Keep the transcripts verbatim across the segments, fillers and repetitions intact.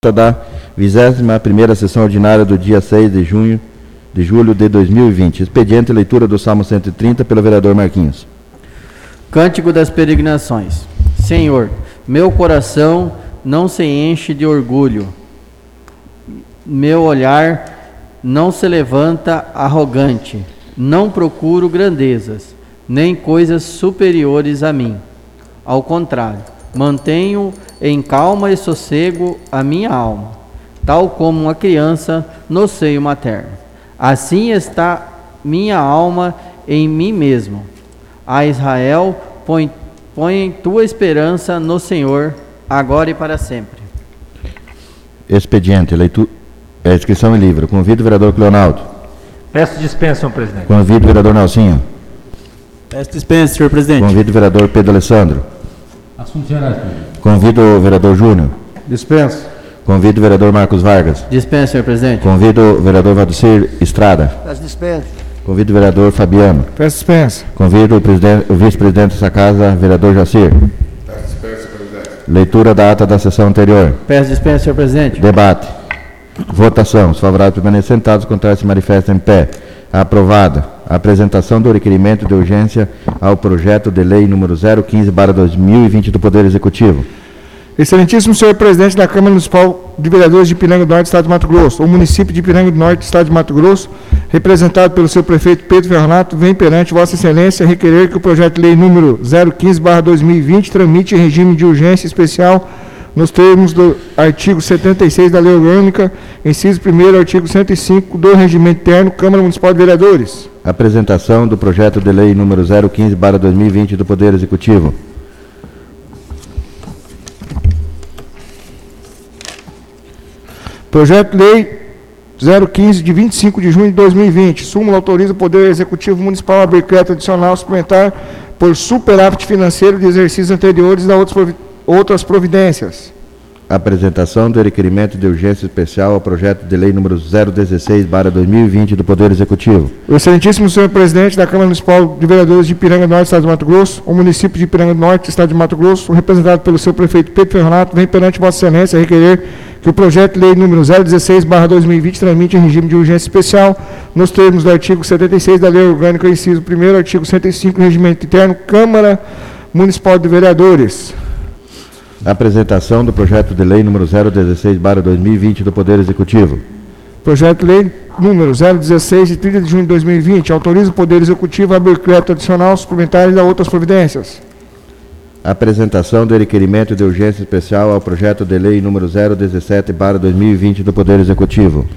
da vigésima primeira sessão ordinária do dia seis de junho de julho de dois mil e vinte. Expediente, leitura do Salmo cento e trinta pelo vereador Marquinhos. Cântico das Peregrinações. Senhor, meu coração não se enche de orgulho, meu olhar não se levanta arrogante, não procuro grandezas, nem coisas superiores a mim. Ao contrário, mantenho em calma e sossego a minha alma, tal como uma criança no seio materno. Assim está minha alma em mim mesmo. A Israel, põe, põe tua esperança no Senhor, agora e para sempre. Expediente, leitura, é, inscrição em livro. Convido o vereador Cleonaldo. Peço dispensa, senhor presidente. Convido o vereador Nelsinho. Peço dispensa, senhor presidente. Convido o vereador Pedro Alessandro. Assuntos gerais, presidente. Convido o vereador Júnior. Dispensa. Convido o vereador Marcos Vargas. Dispensa, senhor presidente. Convido o vereador Valdecir Estrada. Peço dispensa. Convido o vereador Fabiano. Peço dispensa. Convido o, presidente, o vice-presidente dessa casa, vereador Jacir. Peço dispensa, presidente. Leitura da ata da sessão anterior. Peço dispensa, senhor presidente. Debate. Votação. Os favoráveis permanecem sentados, os contrários se manifestam em pé. Aprovada. A apresentação do requerimento de urgência ao projeto de lei número zero quinze barra dois mil e vinte do Poder Executivo. Excelentíssimo senhor presidente da Câmara Municipal de Vereadores de Ipiranga do Norte, Estado de Mato Grosso, o município de Ipiranga do Norte, Estado de Mato Grosso, representado pelo seu prefeito Pedro Ferronato, vem perante Vossa Excelência requerer que o projeto de lei número zero quinze barra dois mil e vinte tramite em regime de urgência especial nos termos do artigo setenta e seis da Lei Orgânica, inciso primeiro, artigo cento e cinco do Regimento Interno, Câmara Municipal de Vereadores. Apresentação do projeto de lei número zero quinze barra dois mil e vinte do Poder Executivo. Projeto de lei zero quinze de vinte e cinco de junho de dois mil e vinte. Súmula autoriza o Poder Executivo Municipal a abrir crédito adicional suplementar por superávit financeiro de exercícios anteriores e da outras, provi outras providências. Apresentação do requerimento de urgência especial ao projeto de lei número zero dezesseis barra dois mil e vinte do Poder Executivo. O excelentíssimo senhor presidente da Câmara Municipal de Vereadores de Ipiranga do Norte, Estado de Mato Grosso, o município de Ipiranga do Norte, Estado de Mato Grosso, representado pelo seu prefeito Pedro Ferronato, vem perante Vossa Excelência requerer que o projeto de lei número zero dezesseis barra dois mil e vinte tramite em regime de urgência especial nos termos do artigo setenta e seis da Lei Orgânica, inciso primeiro, artigo cento e cinco do Regimento Interno, Câmara Municipal de Vereadores. Apresentação do projeto de lei número zero dezesseis barra dois mil e vinte do Poder Executivo. Projeto de lei número zero dezesseis de trinta de junho de dois mil e vinte autoriza o Poder Executivo a abrir crédito adicional suplementar e da outras providências. Apresentação do requerimento de urgência especial ao projeto de lei número zero dezessete barra dois mil e vinte do Poder Executivo.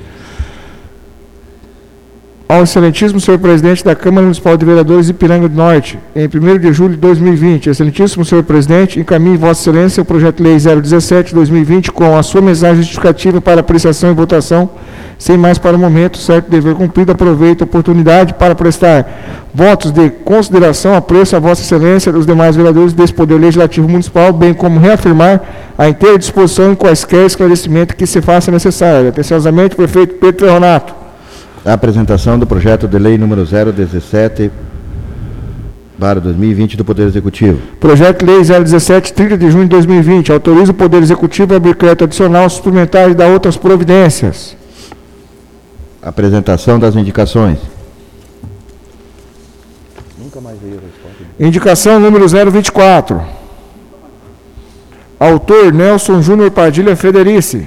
Ao excelentíssimo senhor presidente da Câmara Municipal de Vereadores de Ipiranga do Norte, em primeiro de julho de dois mil e vinte, excelentíssimo senhor presidente, encaminhe Vossa Excelência o projeto de lei zero dezessete de dois mil e vinte com a sua mensagem justificativa para apreciação e votação. Sem mais para o momento, certo dever cumprido, aproveito a oportunidade para prestar votos de consideração, apreço a Vossa Excelência dos demais vereadores desse Poder Legislativo Municipal, bem como reafirmar a inteira disposição em quaisquer esclarecimento que se faça necessário. Atenciosamente, prefeito Pedro Ferronato. A apresentação do projeto de lei número zero dezessete barra dois mil e vinte do Poder Executivo. Projeto de lei zero dezessete, trinta de junho de dois mil e vinte, autoriza o Poder Executivo a abrir crédito adicional suplementar e dar outras providências. Apresentação das indicações. Nunca mais veio a resposta. Indicação número zero vinte e quatro. Autor Nelson Júnior Padilha Federici.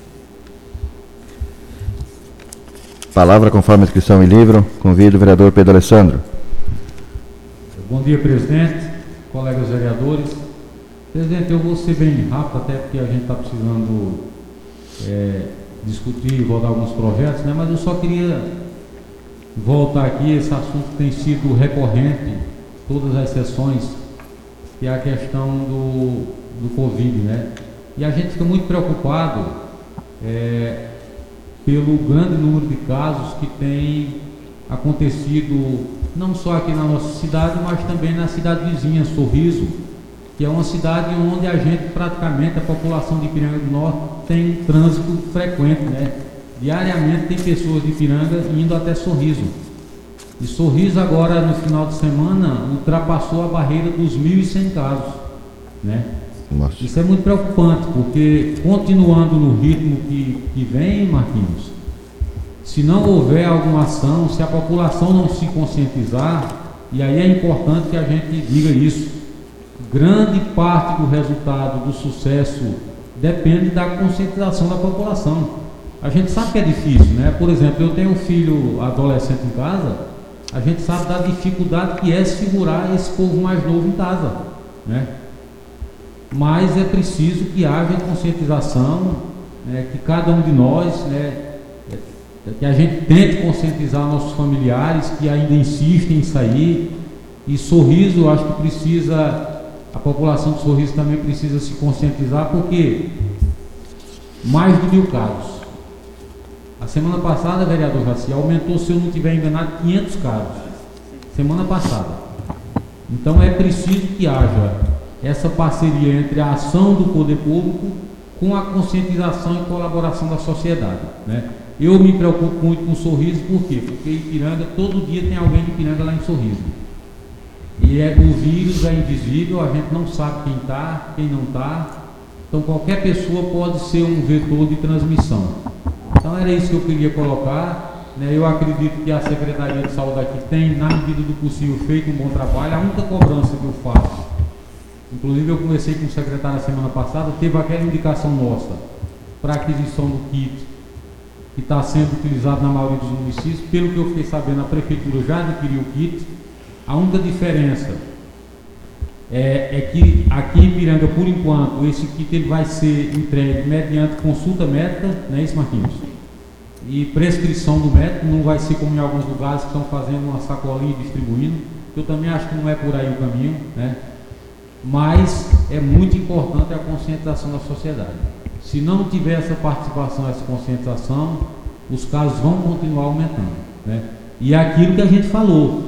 Palavra conforme a inscrição em livro. Convido o vereador Pedro Alessandro. Bom dia, presidente, colegas vereadores. Presidente, eu vou ser bem rápido, até porque a gente está precisando é, discutir e votar alguns projetos, né? Mas eu só queria voltar aqui, esse assunto tem sido recorrente, todas as sessões, que é a questão do, do Covid, né? E a gente fica muito preocupado é, pelo grande número de casos que tem acontecido, não só aqui na nossa cidade, mas também na cidade vizinha, Sorriso, que é uma cidade onde a gente, praticamente, a população de Ipiranga do Norte tem trânsito frequente, né? Diariamente tem pessoas de Ipiranga indo até Sorriso. E Sorriso agora, no final de semana, ultrapassou a barreira dos mil e cem casos, né? Nossa. Isso é muito preocupante, porque continuando no ritmo que, que vem, Marquinhos, se não houver alguma ação, se a população não se conscientizar, e aí é importante que a gente diga isso, grande parte do resultado do sucesso depende da conscientização da população. A gente sabe que é difícil, né? Por exemplo, eu tenho um filho adolescente em casa, a gente sabe da dificuldade que é segurar esse povo mais novo em casa, né? Mas é preciso que haja conscientização, né? Que cada um de nós, né? Que a gente tente conscientizar nossos familiares que ainda insistem em sair. E Sorriso, eu acho que precisa, a população de Sorriso também precisa se conscientizar, porque mais de mil casos. A semana passada, vereador Jaci, aumentou, se eu não estiver enganado, quinhentos casos. Semana passada. Então é preciso que haja essa parceria entre a ação do poder público com a conscientização e colaboração da sociedade, né? Eu me preocupo muito com Sorriso, por quê? Porque Ipiranga, todo dia tem alguém de Ipiranga lá em Sorriso. E é, o vírus é invisível, a gente não sabe quem está, quem não está. Então qualquer pessoa pode ser um vetor de transmissão. Então era isso que eu queria colocar, né? Eu acredito que a Secretaria de Saúde aqui tem, na medida do possível, feito um bom trabalho. A única cobrança que eu faço, inclusive eu conversei com o secretário na semana passada, teve aquela indicação nossa para aquisição do kit, que está sendo utilizado na maioria dos municípios. Pelo que eu fiquei sabendo, a Prefeitura já adquiriu o kit. A única diferença é, é que aqui em Ipiranga, por enquanto, esse kit ele vai ser entregue mediante consulta médica, não é isso, Marquinhos? E prescrição do médico, não vai ser como em alguns lugares que estão fazendo uma sacolinha e distribuindo. Eu também acho que não é por aí o caminho, né? Mas é muito importante a conscientização da sociedade. Se não tiver essa participação, essa conscientização, os casos vão continuar aumentando, né? E é aquilo que a gente falou,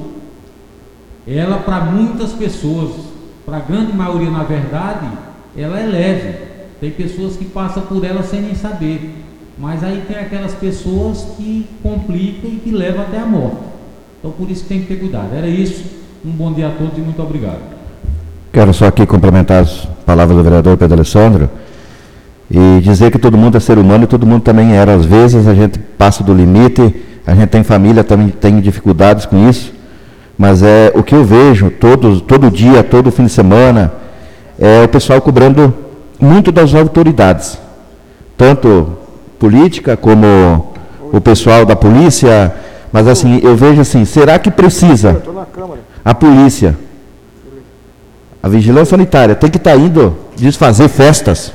ela para muitas pessoas, para a grande maioria na verdade, ela é leve. Tem pessoas que passam por ela sem nem saber, mas aí tem aquelas pessoas que complicam e que levam até a morte. Então por isso tem que ter cuidado. Era isso, um bom dia a todos e muito obrigado. Quero só aqui complementar as palavras do vereador Pedro Alessandro e dizer que todo mundo é ser humano e todo mundo também era. Às vezes a gente passa do limite, a gente tem família, também tem dificuldades com isso, mas é o que eu vejo todo, todo dia, todo fim de semana, é o pessoal cobrando muito das autoridades, tanto política como o pessoal da polícia, mas assim, eu vejo assim, será que precisa a polícia, a vigilância sanitária, tem que estar indo desfazer festas?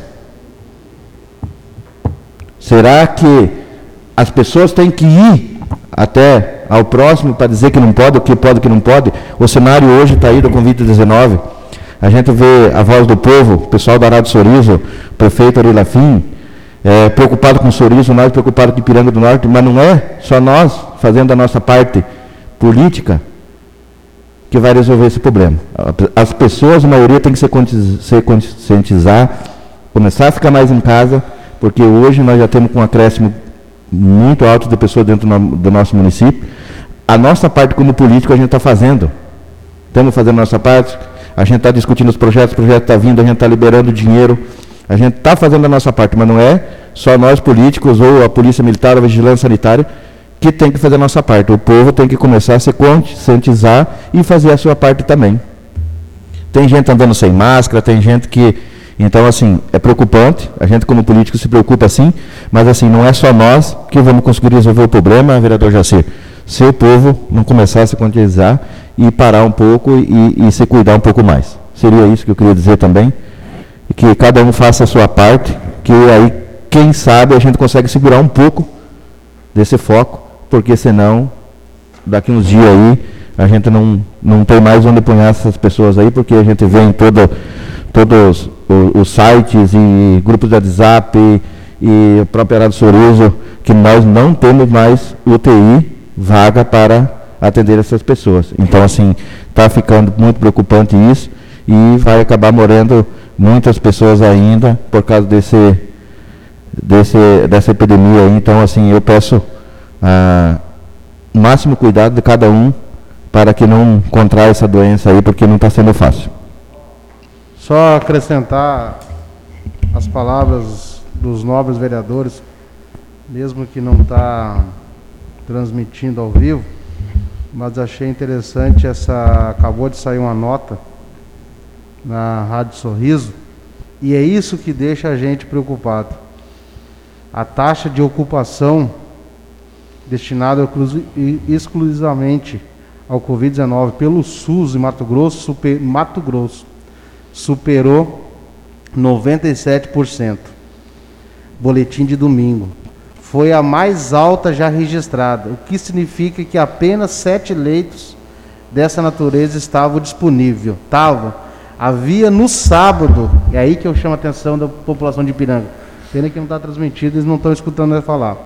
Será que as pessoas têm que ir até ao próximo para dizer que não pode, o que pode, o que não pode? O cenário hoje está aí do convite dezenove. A gente vê a voz do povo, o pessoal da Rádio Sorriso, o prefeito Ari Lafim, é, preocupado com o Sorriso, nós preocupados com Ipiranga do Norte, mas não é só nós fazendo a nossa parte política que vai resolver esse problema. As pessoas, a maioria, tem que se conscientizar, começar a ficar mais em casa, porque hoje nós já temos um acréscimo muito alto de pessoas dentro do nosso município. A nossa parte como político a gente está fazendo. Estamos fazendo a nossa parte, a gente está discutindo os projetos, o projeto está vindo, a gente está liberando dinheiro, a gente está fazendo a nossa parte, mas não é só nós políticos ou a Polícia Militar ou a Vigilância Sanitária que tem que fazer a nossa parte. O povo tem que começar a se conscientizar e fazer a sua parte também. Tem gente andando sem máscara, tem gente que... Então, assim, é preocupante, a gente como político se preocupa assim, mas assim, não é só nós que vamos conseguir resolver o problema, vereador Jaci. Se o povo não começar a se conscientizar e parar um pouco e, e se cuidar um pouco mais. Seria isso que eu queria dizer também, que cada um faça a sua parte, que aí, quem sabe, a gente consegue segurar um pouco desse foco, porque senão, daqui uns dias aí, a gente não, não tem mais onde apunhar essas pessoas aí, porque a gente vê em todo, todos os, os sites e grupos de WhatsApp e, e o próprio Rádio Sorriso, que nós não temos mais U T I vaga para atender essas pessoas. Então, assim, está ficando muito preocupante isso e vai acabar morrendo muitas pessoas ainda por causa desse, desse, dessa epidemia aí. Então, assim, eu peço ah, o máximo cuidado de cada um para que não contraia essa doença aí, porque não está sendo fácil. Só acrescentar as palavras dos nobres vereadores, mesmo que não está transmitindo ao vivo, mas achei interessante essa, acabou de sair uma nota na Rádio Sorriso, e é isso que deixa a gente preocupado. A taxa de ocupação destinada exclusivamente ao covid dezenove pelo SUS em Mato Grosso, super, Mato Grosso superou noventa e sete por cento. Boletim de domingo. Foi a mais alta já registrada, o que significa que apenas sete leitos dessa natureza estavam disponíveis. Estavam. Havia no sábado, é aí que eu chamo a atenção da população de Ipiranga. Pena que não está transmitido, eles não estão escutando eu falar.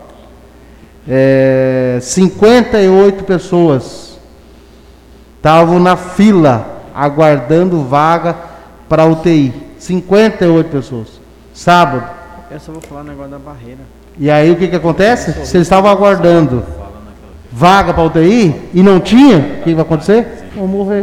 É, cinquenta e oito pessoas estavam na fila, aguardando vaga para U T I. cinquenta e oito pessoas. Sábado. Essa eu vou falar no negócio da barreira. E aí o que que acontece? Se eles estavam aguardando vaga para U T I e não tinha, o que vai acontecer? Vão morrer.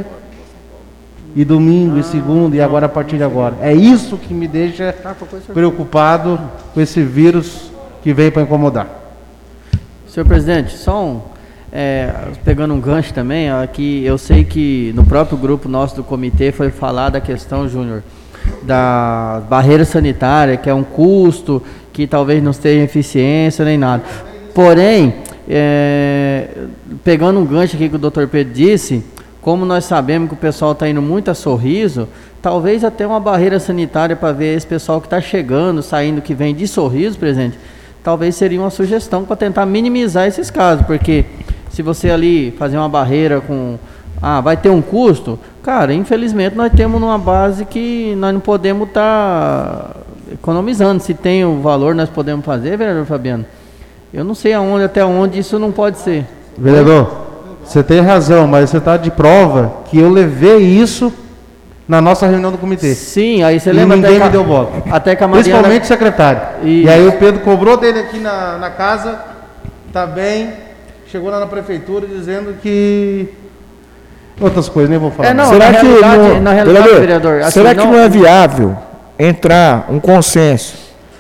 E domingo, e segundo, e agora a partir de agora. É isso que me deixa preocupado com esse vírus que veio para incomodar. Senhor presidente, só um, é, pegando um gancho também, aqui eu sei que no próprio grupo nosso do comitê foi falar da questão, Júnior, da barreira sanitária, que é um custo, que talvez não tenha eficiência nem nada. Porém, é, pegando um gancho aqui que o doutor Pedro disse, como nós sabemos que o pessoal está indo muito a Sorriso, talvez até uma barreira sanitária para ver esse pessoal que está chegando, saindo, que vem de Sorriso, presidente, talvez seria uma sugestão para tentar minimizar esses casos, porque se você ali fazer uma barreira com... Ah, vai ter um custo? Cara, infelizmente nós temos uma base que nós não podemos estar tá economizando. Se tem o valor, nós podemos fazer, vereador Fabiano. Eu não sei aonde, até onde isso não pode ser. Vereador, você tem razão, mas você está de prova que eu levei isso na nossa reunião do comitê. Sim, aí você e lembra ninguém até me deu voto. Até que a Mariana... Principalmente o secretário. E... e aí o Pedro cobrou dele aqui na, na casa, também chegou lá na prefeitura dizendo que... Outras coisas, nem vou falar. É, não, será na que realidade, não, na realidade, vereador, vereador, assim, será não, que não é viável entrar um consenso?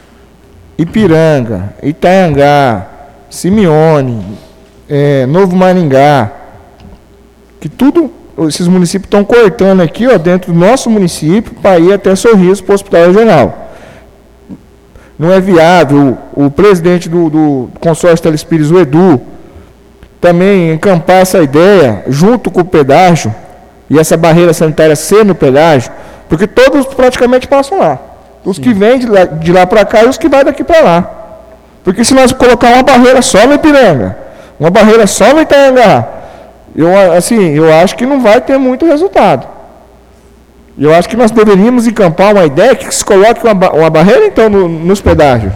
Ipiranga, Itaiangá, Simeone, é, Novo Maringá, que tudo, esses municípios estão cortando aqui, ó, dentro do nosso município, para ir até Sorriso, para o Hospital Regional. Não é viável. O, o presidente do, do consórcio Telespires, o Edu, também encampar essa ideia, junto com o pedágio, e essa barreira sanitária ser no pedágio, porque todos praticamente passam lá. Os Sim. que vêm de lá, de lá para cá e os que vão daqui para lá. Porque se nós colocar uma barreira só no Ipiranga, uma barreira só no Itaiangá, eu, assim, eu acho que não vai ter muito resultado. Eu acho que nós deveríamos encampar uma ideia que se coloque uma, uma barreira, então, no, nos pedágios.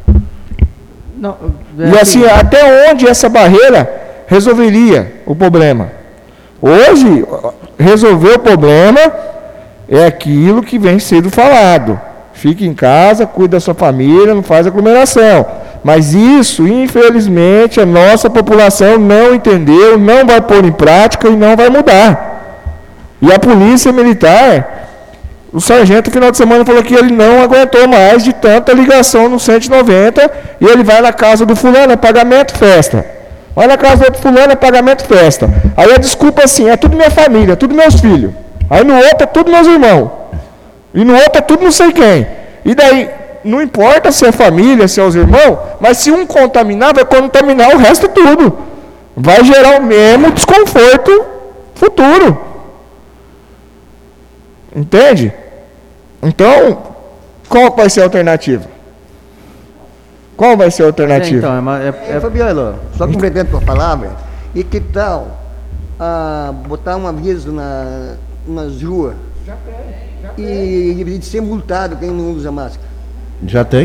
Não, é e assim, assim, até onde essa barreira resolveria o problema? Hoje, resolver o problema é aquilo que vem sendo falado. Fique em casa, cuide da sua família, não faz aglomeração. Mas isso, infelizmente, a nossa população não entendeu, não vai pôr em prática e não vai mudar. E a polícia militar, o sargento, no final de semana, falou que ele não aguentou mais de tanta ligação no cento e noventa e ele vai na casa do fulano, é pagamento, festa. Vai na casa do outro fulano, é pagamento, festa. Aí a desculpa assim, é tudo minha família, é tudo meus filhos. Aí no outro é tudo meus irmãos. E no outro é tudo não sei quem. E daí, não importa se é família, se é os irmãos, mas se um contaminar, vai contaminar o resto tudo. Vai gerar o mesmo desconforto futuro. Entende? Então, qual vai ser a alternativa? Qual vai ser a alternativa? É, então, é, uma, é, é... É, Fabiano, só completando a tua palavra, e que tal ah, botar um aviso na, nas ruas e, e ser multado quem não usa máscara? Já tem?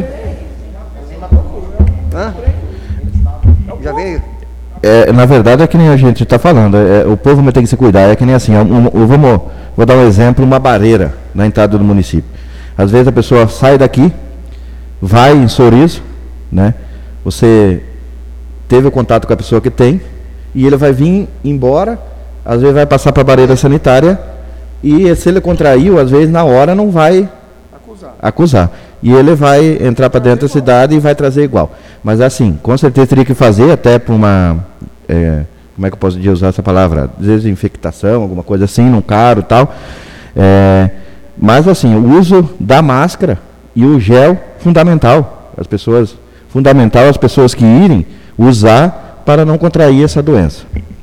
Hã? Já veio? É, na verdade é que nem a gente está falando, é, o povo tem que se cuidar, é que nem assim, um, um, vamos, vou dar um exemplo, uma barreira na entrada do município. Às vezes a pessoa sai daqui, vai em Sorriso, né? Você teve o contato com a pessoa que tem, e ele vai vir embora, às vezes vai passar para a barreira sanitária, e se ele contraiu, às vezes na hora não vai acusar. acusar. E ele vai entrar para dentro da cidade e vai trazer igual. Mas assim, com certeza teria que fazer até para uma, é, como é que eu posso usar essa palavra? Desinfectação, alguma coisa assim, num carro e tal. É, mas assim, o uso da máscara e o gel, fundamental. As pessoas, fundamental as pessoas que irem usar para não contrair essa doença.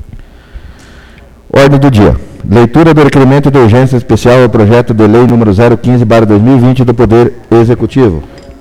Ordem do dia. Leitura do requerimento de urgência especial ao projeto de lei número zero quinze barra dois mil e vinte do Poder Executivo.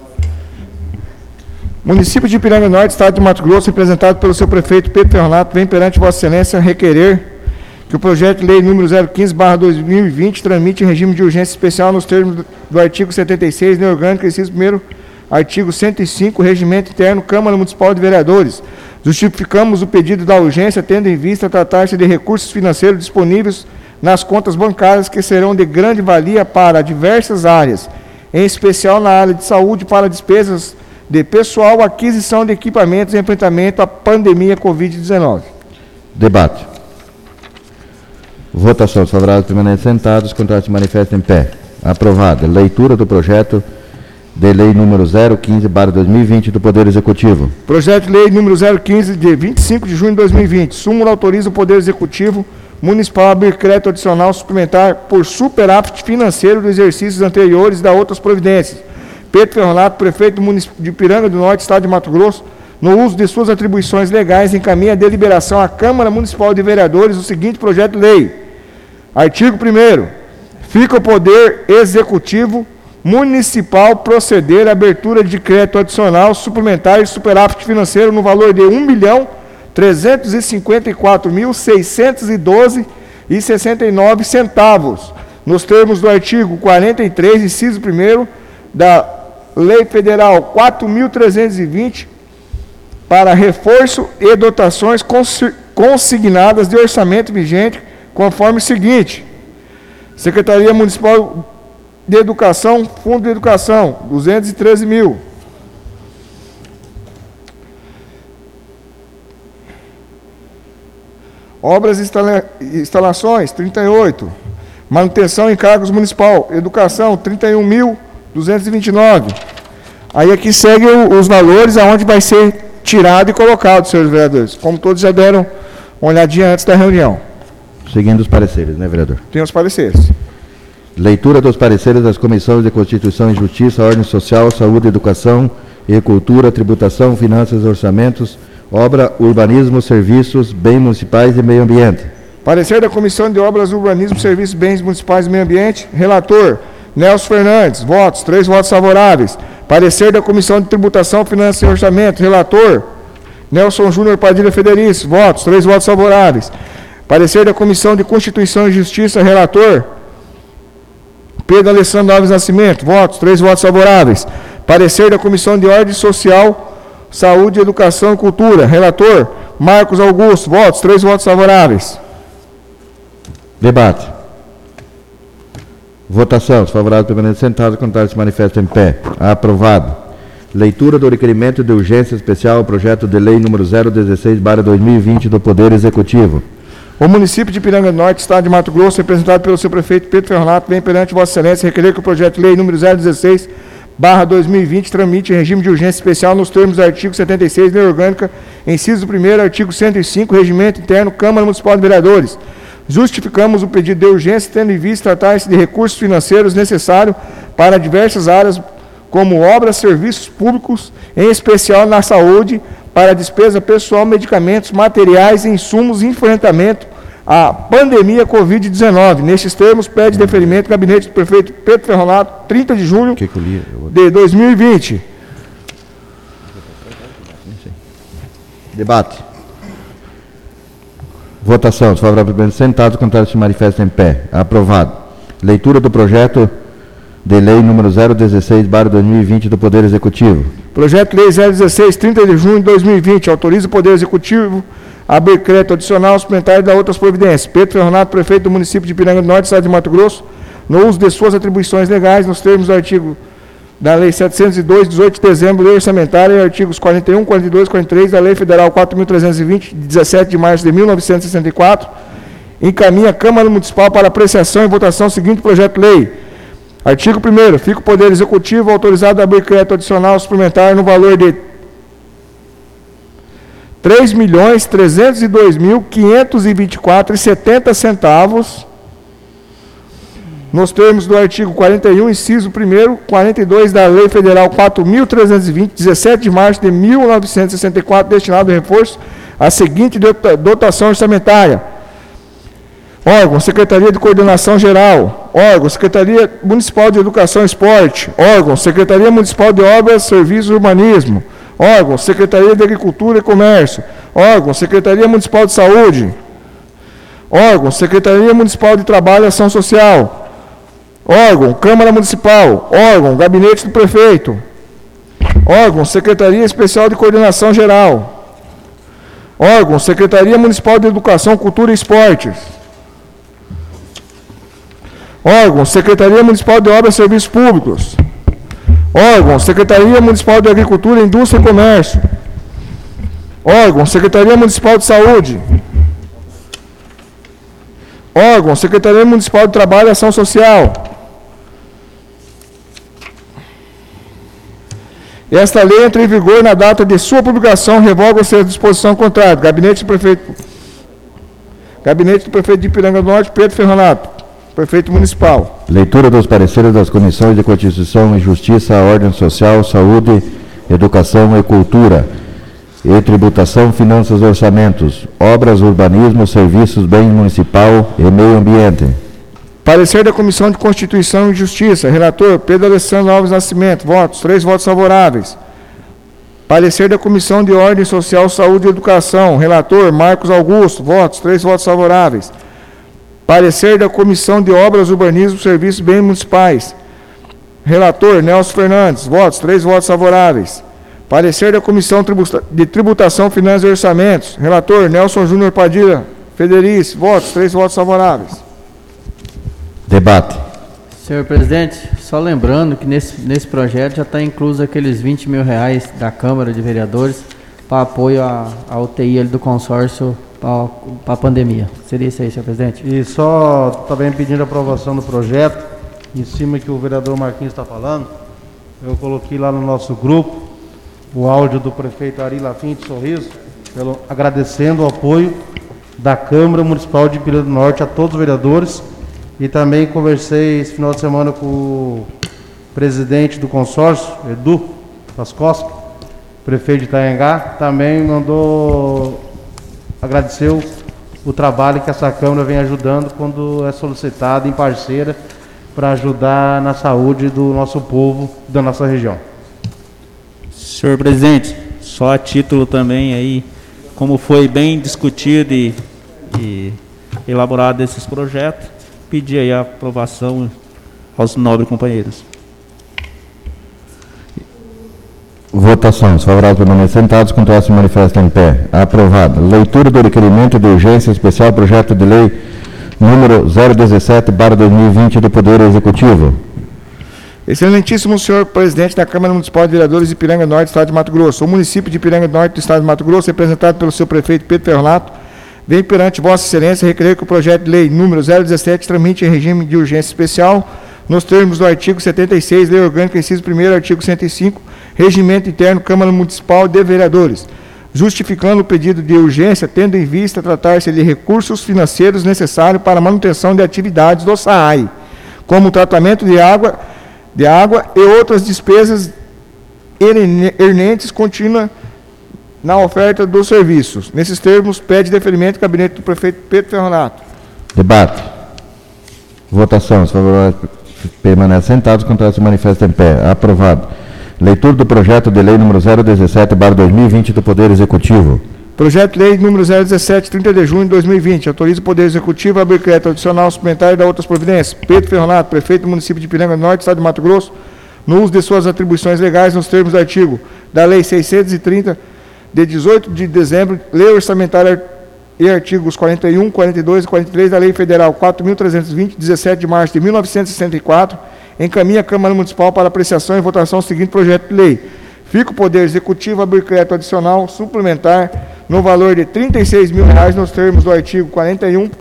Município de Ipiranga do Norte, Estado de Mato Grosso, representado pelo seu prefeito Pedro Ferronato, vem perante Vossa Excelência requerer que o projeto de lei número zero quinze barra dois mil e vinte tramite em regime de urgência especial nos termos do, do artigo setenta e seis, Lei Orgânica, inciso primeiro, artigo cento e cinco, Regimento Interno, Câmara Municipal de Vereadores. Justificamos o pedido da urgência, tendo em vista tratar-se de recursos financeiros disponíveis nas contas bancárias que serão de grande valia para diversas áreas, em especial na área de saúde, para despesas de pessoal, aquisição de equipamentos e enfrentamento à pandemia covid dezenove. Debate. Votação. Os favoráveis permanecem sentados, os contrários se manifestam em pé. Aprovada. Leitura do projeto de lei número zero quinze barra dois mil e vinte do Poder Executivo. Projeto de lei número zero quinze de vinte e cinco de junho de dois mil e vinte. Súmula autoriza o Poder Executivo Municipal a abrir crédito adicional suplementar por superávit financeiro dos exercícios anteriores e da outras providências. Pedro Ferronato, prefeito do município de Ipiranga do Norte, Estado de Mato Grosso, no uso de suas atribuições legais, encaminha a deliberação à Câmara Municipal de Vereadores o seguinte projeto de lei. Artigo primeiro. Fica o Poder Executivo Municipal proceder à abertura de crédito adicional suplementar e superávit financeiro no valor de um milhão trezentos e cinquenta e quatro mil seiscentos e doze reais e sessenta e nove centavos, nos termos do artigo quarenta e três, inciso primeiro, da Lei Federal quatro mil trezentos e vinte, para reforço e dotações consignadas de orçamento vigente, conforme o seguinte: Secretaria Municipal de Educação, Fundo de Educação, duzentos e treze mil. Obras e instala instalações, trinta e oito. Manutenção e encargos municipal, educação, trinta e um mil duzentos e vinte e nove. Aí aqui segue o, os valores aonde vai ser tirado e colocado, senhores vereadores, como todos já deram uma olhadinha antes da reunião. Seguindo os pareceres, né, vereador? Tem os pareceres. Leitura dos pareceres das Comissões de Constituição e Justiça, Ordem Social, Saúde, Educação e Cultura, Tributação, Finanças, Orçamentos, Obra, Urbanismo, Serviços, Bens Municipais e Meio Ambiente. Parecer da Comissão de Obras, Urbanismo, Serviços, Bens Municipais e Meio Ambiente. Relator, Nelson Fernandes. Votos, três votos favoráveis. Parecer da Comissão de Tributação, Finanças e Orçamento. Relator, Nelson Júnior Padilha Federici. Votos, três votos favoráveis. Parecer da Comissão de Constituição e Justiça. Relator, Pedro Alessandro Alves Nascimento. Votos, três votos favoráveis. Parecer da Comissão de Ordem Social, Saúde, Educação e Cultura. Relator, Marcos Augusto. Votos, três votos favoráveis. Debate. Votação. Os favoráveis permanecem sentados, contrários se manifestam em pé. Aprovado. Leitura do requerimento de urgência especial ao projeto de lei número zero dezesseis barra dois mil e vinte do Poder Executivo. O município de Ipiranga do Norte, Estado de Mato Grosso, representado pelo seu prefeito Pedro Ferronato, vem perante Vossa Excelência requerer que o projeto de lei número zero dezesseis barra dois mil e vinte tramite em regime de urgência especial nos termos do artigo setenta e seis, Lei Orgânica, inciso primeiro, artigo cento e cinco, Regimento Interno, Câmara Municipal de Vereadores. Justificamos o pedido de urgência, tendo em vista tratar-se de recursos financeiros necessários para diversas áreas, como obras, serviços públicos, em especial na saúde, para despesa pessoal, medicamentos, materiais e insumos em enfrentamento à pandemia covid dezenove. Nestes termos, pede deferimento do gabinete do prefeito Pedro Ferronato, trinta de julho que que eu li? Eu... de dois mil e vinte. Debate. Votação. Os favoráveis sentados, contrários se manifestam em pé. Aprovado. Leitura do projeto de lei número zero dezesseis barra dois mil e vinte do Poder Executivo. Projeto de lei zero dezesseis, trinta de junho de dois mil e vinte, autoriza o Poder Executivo a abrir crédito adicional suplementar e dar outras providências. Pedro Ferronato, prefeito do município de Ipiranga do Norte, Estado de Mato Grosso, no uso de suas atribuições legais, nos termos do artigo da Lei setecentos e dois, dezoito de dezembro, Lei Orçamentária, e artigos quarenta e um, quarenta e dois, quarenta e três da Lei Federal quatro mil trezentos e vinte, de dezessete de março de mil novecentos e sessenta e quatro, encaminha a Câmara Municipal para apreciação e votação o seguinte projeto de lei. Artigo primeiro. Fica o Poder Executivo autorizado a abrir crédito adicional suplementar no valor de três milhões trezentos e dois mil quinhentos e vinte e quatro reais e setenta centavos, nos termos do artigo quarenta e um, inciso primeiro, quarenta e dois da Lei Federal quatro mil trezentos e vinte, dezessete de março de mil novecentos e sessenta e quatro, destinado ao reforço à seguinte dotação orçamentária. Órgão, Secretaria de Coordenação Geral. Órgão, Secretaria Municipal de Educação e Esporte. Órgão, Secretaria Municipal de Obras, Serviços e Urbanismo. Órgão, Secretaria de Agricultura e Comércio. Órgão, Secretaria Municipal de Saúde. Órgão, Secretaria Municipal de Trabalho e Ação Social. Órgão, Câmara Municipal. Órgão, Gabinete do Prefeito. Órgão, Secretaria Especial de Coordenação Geral. Órgão, Secretaria Municipal de Educação, Cultura e Esportes. Órgão, Secretaria Municipal de Obras e Serviços Públicos. Órgão, Secretaria Municipal de Agricultura, Indústria e Comércio. Órgão, Secretaria Municipal de Saúde. Órgão, Secretaria Municipal de Trabalho e Ação Social. Esta lei entra em vigor na data de sua publicação, revoga-se a disposição contrária. Gabinete do Prefeito, Gabinete do Prefeito de Ipiranga do Norte, Pedro Ferronato, Prefeito Municipal. Leitura dos pareceres das Comissões de Constituição e Justiça, Ordem Social, Saúde, Educação e Cultura, e Tributação, Finanças e Orçamentos, Obras, Urbanismo, Serviços, Bem Municipal e Meio Ambiente. Parecer da Comissão de Constituição e Justiça. Relator, Pedro Alessandro Alves Nascimento. Votos. Três votos favoráveis. Parecer da Comissão de Ordem Social, Saúde e Educação. Relator, Marcos Augusto. Votos. Três votos favoráveis. Parecer da Comissão de Obras, Urbanismo, Serviços e Bens Municipais. Relator, Nelson Fernandes. Votos. Três votos favoráveis. Parecer da Comissão de Tributação, Finanças e Orçamentos. Relator, Nelson Júnior Padilha Federici. Votos. Três votos favoráveis. Debate. Senhor presidente, só lembrando que nesse, nesse projeto já está incluso aqueles vinte mil reais da Câmara de Vereadores para apoio à, à U T I ali do consórcio para a pandemia. Seria isso aí, senhor presidente? E só também pedindo a aprovação do projeto, em cima que o vereador Marquinhos está falando, eu coloquei lá no nosso grupo o áudio do prefeito Ari Lafim de Sorriso, pelo, agradecendo o apoio da Câmara Municipal de Ipiranga do Norte a todos os vereadores. E também conversei esse final de semana com o presidente do consórcio, Edu Pascoski, prefeito de Itanhangá, também mandou, agradeceu o trabalho que essa Câmara vem ajudando quando é solicitada em parceira para ajudar na saúde do nosso povo, da nossa região. Senhor presidente, só a título também aí, como foi bem discutido e, e elaborado esses projetos, pedir aí a aprovação aos nobres companheiros. Votação. Os favoráveis permanecem sentados, contrários se manifestam em pé. Aprovado. Leitura do requerimento de urgência especial projeto de lei número zero dezessete barra dois mil e vinte do Poder Executivo. Excelentíssimo senhor presidente da Câmara Municipal de Vereadores de Ipiranga do Norte, Estado de Mato Grosso. O município de Ipiranga do Norte do Estado de Mato Grosso, representado pelo seu prefeito Pedro Ferronato, vem perante Vossa Excelência requerer que o projeto de lei número zero dezessete tramite em regime de urgência especial, nos termos do artigo setenta e seis, Lei Orgânica, inciso primeiro, artigo cento e cinco, Regimento Interno, Câmara Municipal de Vereadores, justificando o pedido de urgência, tendo em vista tratar-se de recursos financeiros necessários para a manutenção de atividades do S A A I, como o tratamento de água, de água e outras despesas inherentes contínuas na oferta dos serviços. Nesses termos, pede deferimento do gabinete do prefeito Pedro Ferronato. Debate. Votação. Os favoráveis permanecem sentados, contrários se manifestam em pé. Aprovado. Leitura do projeto de lei número zero dezessete barra dois mil e vinte do Poder Executivo. Projeto de lei número zero dezessete, trinta de junho de dois mil e vinte. Autoriza o Poder Executivo a abrir crédito adicional suplementar e dar outras providências. Pedro Ferronato, prefeito do município de Ipiranga do Norte, Estado de Mato Grosso, no uso de suas atribuições legais nos termos do artigo da Lei seiscentos e trinta, de dezoito de dezembro, Lei Orçamentária e artigos quarenta e um, quarenta e dois e quarenta e três da Lei Federal quatro mil trezentos e vinte, dezessete de março de mil novecentos e sessenta e quatro, encaminha a Câmara Municipal para apreciação e votação o seguinte projeto de lei. Fica o Poder Executivo a abrir crédito adicional suplementar no valor de trinta e seis mil reais nos termos do artigo quarenta e um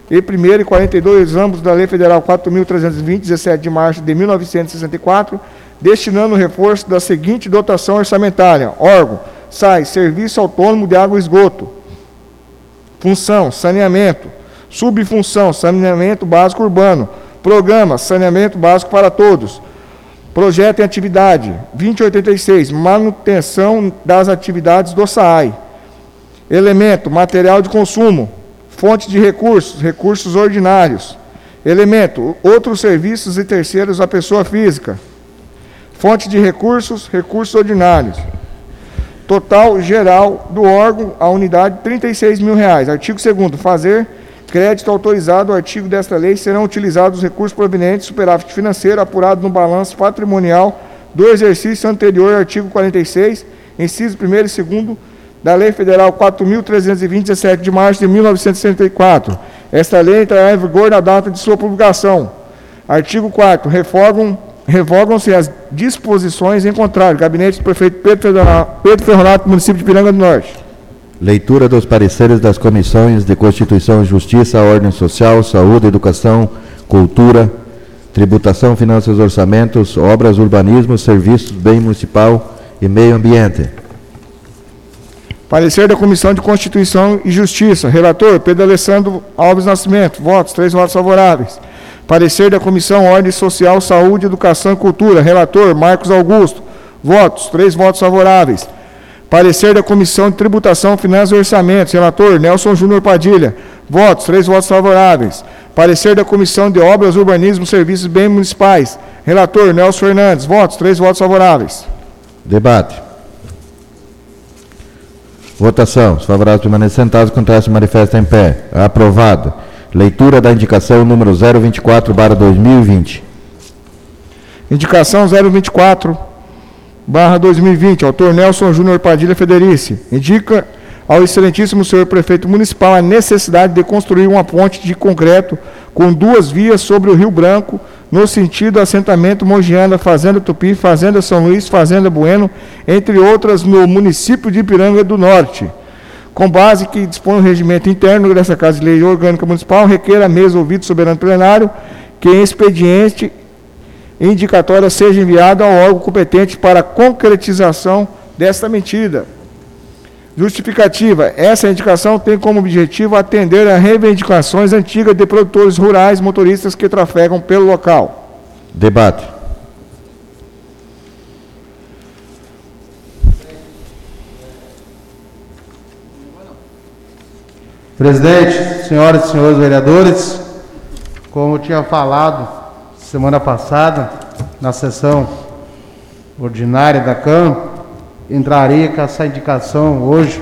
e primeiro e quarenta e dois, ambos da Lei Federal quatro mil trezentos e vinte, dezessete de março de mil novecentos e sessenta e quatro, destinando o reforço da seguinte dotação orçamentária: órgão, S A I, Serviço Autônomo de Água e Esgoto. Função, saneamento. Subfunção, saneamento básico urbano. Programa, saneamento básico para todos. Projeto em atividade, vinte e oitenta e seis, manutenção das atividades do S A I. Elemento, material de consumo. Fonte de recursos, recursos ordinários. Elemento, outros serviços e terceiros à pessoa física. Fonte de recursos, recursos ordinários. Total geral do órgão, a unidade, trinta e seis mil reais. Artigo segundo, fazer crédito autorizado. O artigo desta lei serão utilizados os recursos provenientes do superávit financeiro apurado no balanço patrimonial do exercício anterior, artigo quarenta e seis, inciso primeiro e segundo da Lei Federal quatro mil trezentos e vinte, dezessete de março de mil novecentos e sessenta e quatro. Esta lei entrará em vigor na data de sua publicação. Artigo quarto, revogam Revogam-se as disposições em contrário. Gabinete do prefeito Pedro Ferronato, município de Piranga do Norte. Leitura dos pareceres das comissões de Constituição e Justiça, Ordem Social, Saúde, Educação, Cultura, Tributação, Finanças, Orçamentos, Obras, Urbanismo, Serviços, Bem Municipal e Meio Ambiente. Parecer da Comissão de Constituição e Justiça. Relator, Pedro Alessandro Alves Nascimento. Votos, três votos favoráveis. Parecer da Comissão Ordem Social, Saúde, Educação e Cultura. Relator, Marcos Augusto. Votos, três votos favoráveis. Parecer da Comissão de Tributação, Finanças e Orçamentos. Relator, Nelson Júnior Padilha. Votos, três votos favoráveis. Parecer da Comissão de Obras, Urbanismo, Serviços e Bens Municipais. Relator, Nelson Fernandes. Votos, três votos favoráveis. Debate. Votação. Os favoráveis permanecem sentados, contrários se manifestam em pé. Aprovado. Leitura da indicação número zero vinte e quatro barra dois mil e vinte. Indicação zero vinte e quatro barra dois mil e vinte. Autor Nelson Júnior Padilha Federici. Indica ao excelentíssimo senhor prefeito municipal a necessidade de construir uma ponte de concreto com duas vias sobre o Rio Branco, no sentido assentamento Mogiana, Fazenda Tupi, Fazenda São Luís, Fazenda Bueno, entre outras, no município de Ipiranga do Norte. Com base que dispõe o regimento interno dessa Casa de Lei Orgânica Municipal, requer a mesa ouvido soberano plenário que em expediente indicatória seja enviado ao órgão competente para a concretização desta medida. Justificativa. Essa indicação tem como objetivo atender a reivindicações antigas de produtores rurais motoristas que trafegam pelo local. Debate. Presidente, senhoras e senhores vereadores, como eu tinha falado semana passada, na sessão ordinária da Câmara, entraria com essa indicação hoje,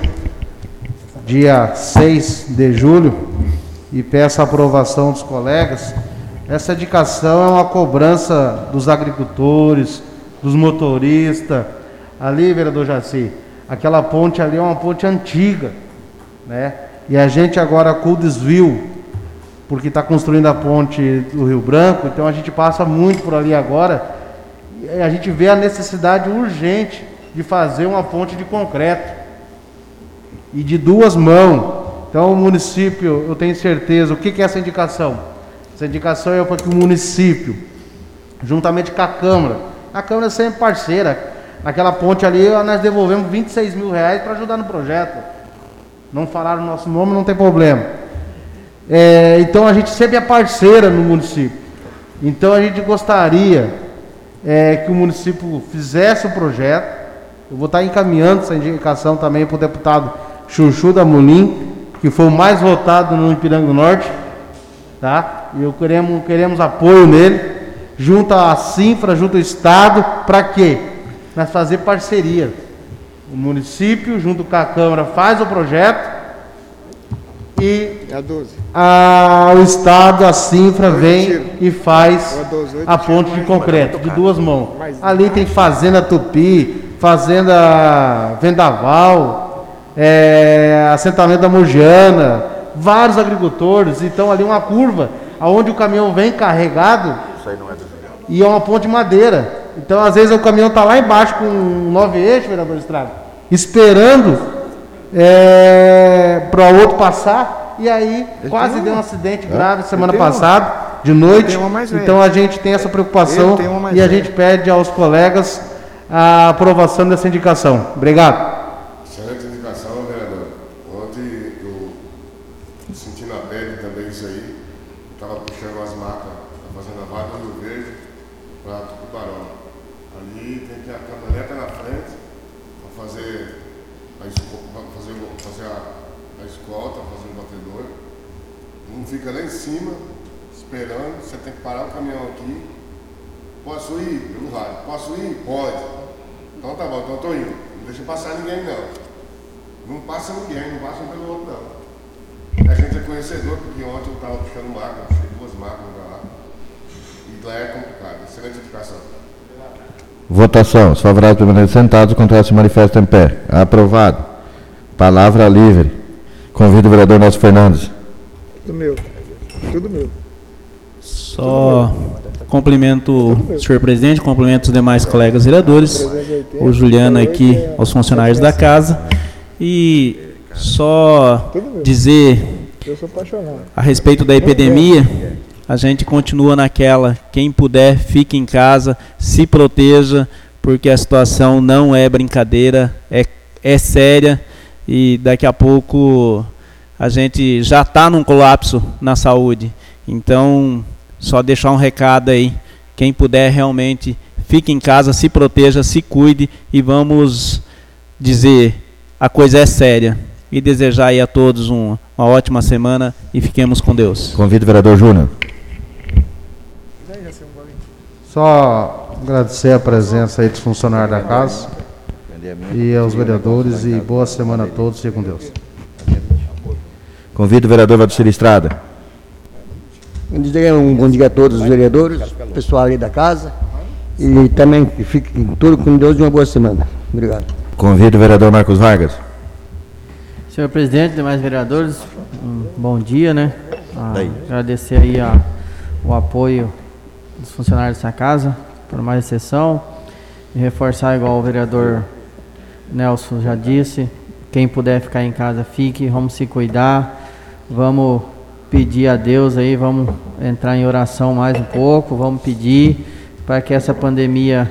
dia seis de julho, e peço a aprovação dos colegas. Essa indicação é uma cobrança dos agricultores, dos motoristas. Ali, vereador Jaci, aquela ponte ali é uma ponte antiga, né? E a gente agora, com o desvio, porque está construindo a ponte do Rio Branco, então a gente passa muito por ali agora, e a gente vê a necessidade urgente de fazer uma ponte de concreto e de duas mãos. Então o município, eu tenho certeza, o que, que é essa indicação? Essa indicação é para que o município, juntamente com a Câmara, a Câmara é sempre parceira, naquela ponte ali nós devolvemos vinte e seis mil reais para ajudar no projeto. Não falaram o nosso nome, não tem problema. É, então a gente sempre é parceira no município. Então a gente gostaria é, que o município fizesse o projeto. Eu vou estar encaminhando essa indicação também para o deputado Chuchu da Molim, que foi o mais votado no Ipiranga do Norte. Tá? E eu queremos, queremos apoio nele, junto à Sinfra, junto ao Estado, para quê? Nós fazer parceria. O município, junto com a Câmara, faz o projeto e a, o Estado, a Sinfra, vem e faz a ponte de concreto, de duas mãos. Ali tem Fazenda Tupi, Fazenda Vendaval, é, assentamento da Mogiana, vários agricultores. Então ali uma curva, onde o caminhão vem carregado, e é uma ponte de madeira. Então, às vezes, o caminhão está lá embaixo com nove eixos, vereador Estrada, esperando é, para o outro passar. e aí Ele quase tem deu um uma. acidente É. grave Ele semana tem uma. passada, de noite. Ele tem uma mais velha. Então a gente tem essa preocupação Ele tem uma mais e a velha. gente pede aos colegas a aprovação dessa indicação. Obrigado. Excelente indicação, vereador. Ontem eu senti na pele também isso aí. Eu estava puxando as macas da Fazenda Vale do Rio Verde para Tucuparão. Ali tem que ter a caminhoneta na frente para fazer a, esco- pra fazer, o- fazer a, a escolta, fazer o batedor. Não fica lá em cima esperando, você tem que parar o caminhão aqui. Posso ir? Pelo rádio. Posso ir? Pode. Então tá bom, então eu tô indo. Não deixa passar ninguém não. Não passa ninguém, não passa um pelo outro não. A gente é conhecedor, porque ontem eu estava puxando máquina, puxei duas máquinas lá. E lá é complicado. Excelente educação. Votação. Os favoráveis permanecem sentados, o contrário se manifesta em pé. Aprovado. Palavra livre. Convido o vereador Nelson Fernandes. Tudo meu. Tudo meu. Só cumprimento o senhor presidente, cumprimento os demais colegas vereadores, o Juliano aqui, aos funcionários da casa, e só dizer Eu sou apaixonado. a respeito da epidemia, a gente continua naquela, quem puder, fique em casa, se proteja, porque a situação não é brincadeira, é, é séria, e daqui a pouco a gente já está num colapso na saúde. Então, só deixar um recado aí, quem puder realmente, fique em casa, se proteja, se cuide, e vamos dizer, a coisa é séria. E desejar aí a todos um, uma ótima semana e fiquemos com Deus. Convido o vereador Júnior. Só agradecer a presença aí dos funcionários da casa e aos vereadores e boa semana a todos. Fique com Deus. Convido o vereador Valdecir Estrada. Eu dizer um bom dia a todos os vereadores, pessoal aí da casa. E também que fiquem tudo com Deus e uma boa semana. Obrigado. Convido o vereador Marcos Vargas. Senhor presidente, demais vereadores, um bom dia, né? Ah, agradecer aí a, o apoio dos funcionários dessa casa, por mais sessão, e reforçar, igual o vereador Nelson já disse, quem puder ficar em casa, fique, vamos se cuidar, vamos pedir a Deus aí, vamos entrar em oração mais um pouco, vamos pedir para que essa pandemia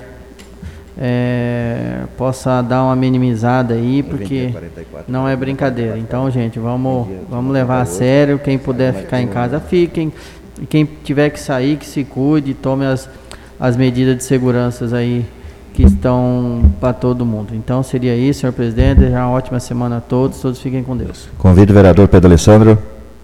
é, possa dar uma minimizada aí, porque não é brincadeira. Então, gente, vamos, vamos levar a sério. Quem puder ficar em casa, fiquem. E quem tiver que sair, que se cuide, tome as, as medidas de segurança aí que estão para todo mundo. Então, seria isso, senhor presidente. Desejar uma ótima semana a todos. Todos fiquem com Deus. Convido o vereador Pedro Alessandro.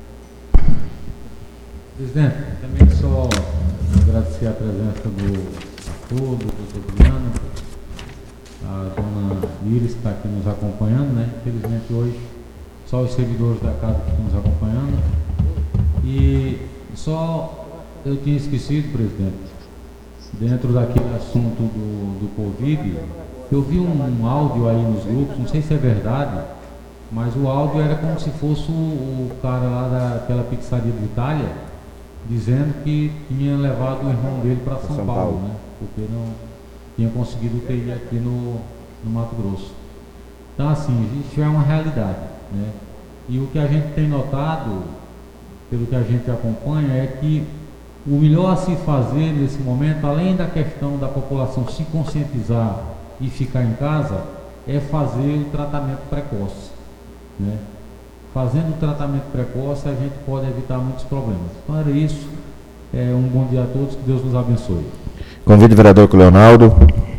Presidente, também só agradecer a presença do doutor, do doutor Juliano, a dona Iris está aqui nos acompanhando, né? Infelizmente hoje só os servidores da casa que estão nos acompanhando. E só eu tinha esquecido, presidente, dentro daquele assunto do, do Covid, eu vi um, um áudio aí nos grupos, não sei se é verdade, mas o áudio era como se fosse o, o cara lá daquela pizzaria de Itália, dizendo que tinha levado o irmão dele para São, São Paulo, Paulo, né? Porque não tinha conseguido ter ido aqui no, no Mato Grosso. Então, assim, isso é uma realidade, né? E o que a gente tem notado, pelo que a gente acompanha, é que o melhor a se fazer nesse momento, além da questão da população se conscientizar e ficar em casa, é fazer o tratamento precoce, né? Fazendo o tratamento precoce, a gente pode evitar muitos problemas. Então, era isso. É, um bom dia a todos, que Deus nos abençoe. Convido o vereador Leonardo.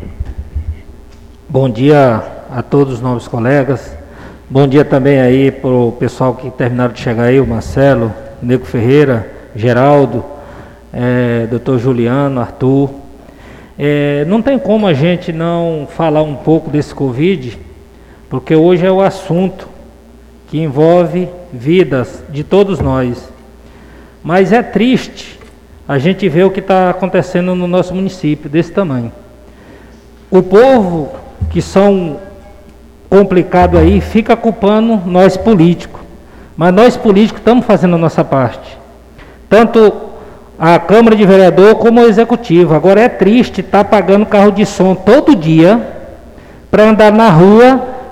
Bom dia a todos os novos colegas. Bom dia também aí para o pessoal que terminaram de chegar aí, o Marcelo, Nego Ferreira, Geraldo, é, doutor Juliano, Arthur. É, não tem como a gente não falar um pouco desse Covid, porque hoje é o assunto que envolve vidas de todos nós. Mas é triste a gente ver o que está acontecendo no nosso município, desse tamanho. O povo que são complicados aí, fica culpando nós políticos. Mas nós políticos estamos fazendo a nossa parte. Tanto a Câmara de Vereador como o Executivo. Agora é triste estar pagando carro de som todo dia para andar na rua,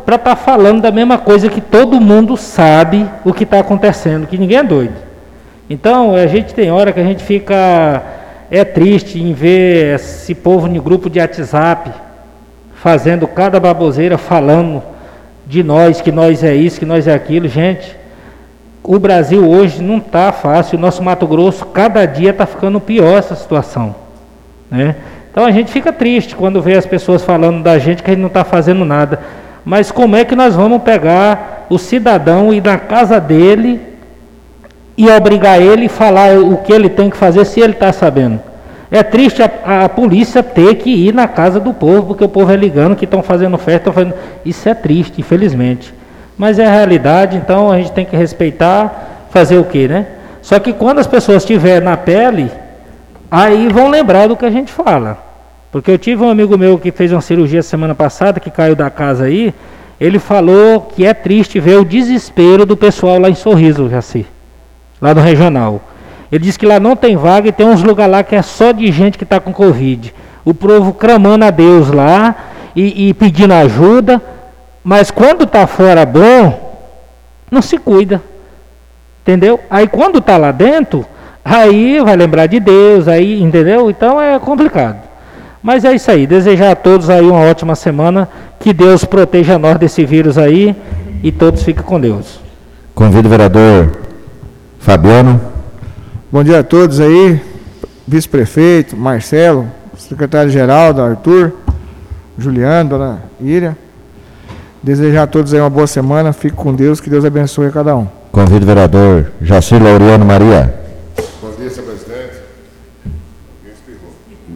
para estar falando da mesma coisa que todo mundo sabe o que está acontecendo, que ninguém é doido. Então, a gente tem hora que a gente fica é triste em ver esse povo em grupo de WhatsApp fazendo cada baboseira, falando de nós, que nós é isso, que nós é aquilo. Gente, o Brasil hoje não está fácil, o nosso Mato Grosso, cada dia está ficando pior essa situação, né? Então a gente fica triste quando vê as pessoas falando da gente que a gente não está fazendo nada. Mas como é que nós vamos pegar o cidadão e ir na casa dele e obrigar ele a falar o que ele tem que fazer se ele está sabendo? É triste a, a polícia ter que ir na casa do povo, porque o povo é ligando que estão fazendo festa, fazendo... Isso é triste, infelizmente. Mas é a realidade, então a gente tem que respeitar, fazer o quê, né? Só que quando as pessoas estiverem na pele, aí vão lembrar do que a gente fala. Porque eu tive um amigo meu que fez uma cirurgia semana passada, que caiu da casa aí, ele falou que é triste ver o desespero do pessoal lá em Sorriso, Jaci, lá no regional. Ele disse que lá não tem vaga e tem uns lugares lá que é só de gente que está com Covid. O povo clamando a Deus lá e, e pedindo ajuda, mas quando está fora bom, não se cuida, entendeu? Aí quando está lá dentro, aí vai lembrar de Deus, aí, entendeu? Então é complicado. Mas é isso aí, desejar a todos aí uma ótima semana, que Deus proteja nós desse vírus aí e todos fiquem com Deus. Convido o vereador Fabiano. Bom dia a todos aí, vice-prefeito, Marcelo, secretário-geral, Arthur, Juliano, dona Íria. Desejar a todos aí uma boa semana, fique com Deus, que Deus abençoe a cada um. Convido o vereador Jacir Laureano Maria. Bom dia, senhor presidente. Alguém espirrou.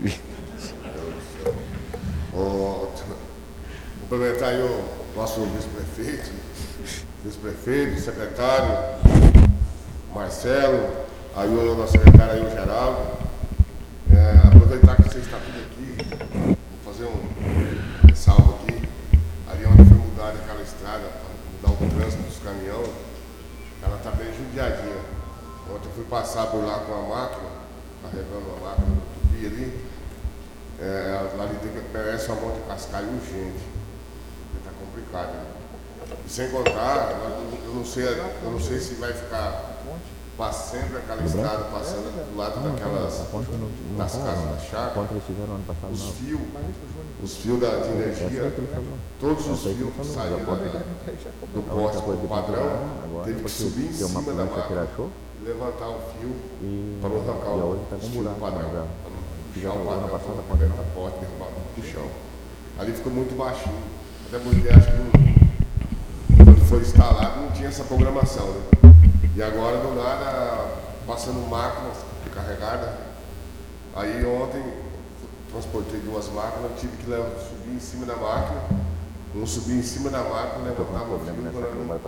Vou cumprimentar aí o nosso vice-prefeito, vice-prefeito, secretário, Marcelo, aí o nosso secretário aí, o Geraldo. É, aproveitar que você está tudo aqui, vou fazer um ressalvo aqui. Ali onde foi mudada aquela estrada, para mudar o trânsito dos caminhões, ela está bem judiadinha. Ontem eu fui passar por lá com a máquina, carregando a máquina do tupi ali, é, lá ali tem que merece uma mão de cascalho urgente, porque está complicado. Né? E sem contar, eu não sei, eu não sei se vai ficar sempre aquela estrada passando do lado daquelas, das casas da chácara, os fios, os fios da, de energia, todos os fios que saíram do poste para o padrão, teve que subir em cima da máquina e levantar o fio para não arrancar os fios do padrão, para não puxar o padrão, para levantar a porta e derrubar o chão. Ali ficou muito baixinho, até porque acho que quando foi instalado não tinha essa programação, né? E agora, do nada, passando máquinas carregadas. Aí ontem, transportei duas máquinas, eu tive que levar, subir em cima da máquina. Um subir em cima da máquina, levantar o fio para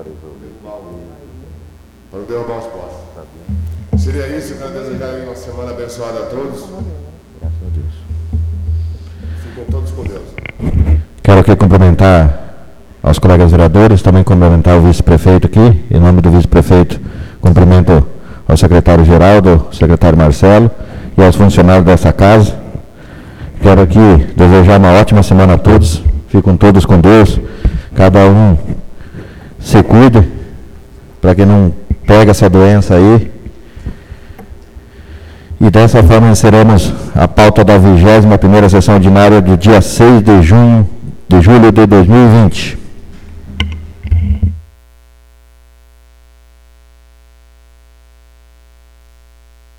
não derrubar os postos. Seria isso, eu quero desejar uma semana abençoada a todos. Graças a Deus. Fiquem todos com Deus. Quero aqui cumprimentar aos colegas vereadores, também cumprimentar o vice-prefeito aqui, em nome do vice-prefeito, cumprimento ao secretário-geral, ao secretário Marcelo e aos funcionários dessa casa. Quero aqui desejar uma ótima semana a todos, fiquem todos com Deus, cada um se cuide, para que não pegue essa doença aí. E dessa forma encerramos a pauta da vigésima primeira sessão ordinária do dia seis de junho, de julho de dois mil e vinte.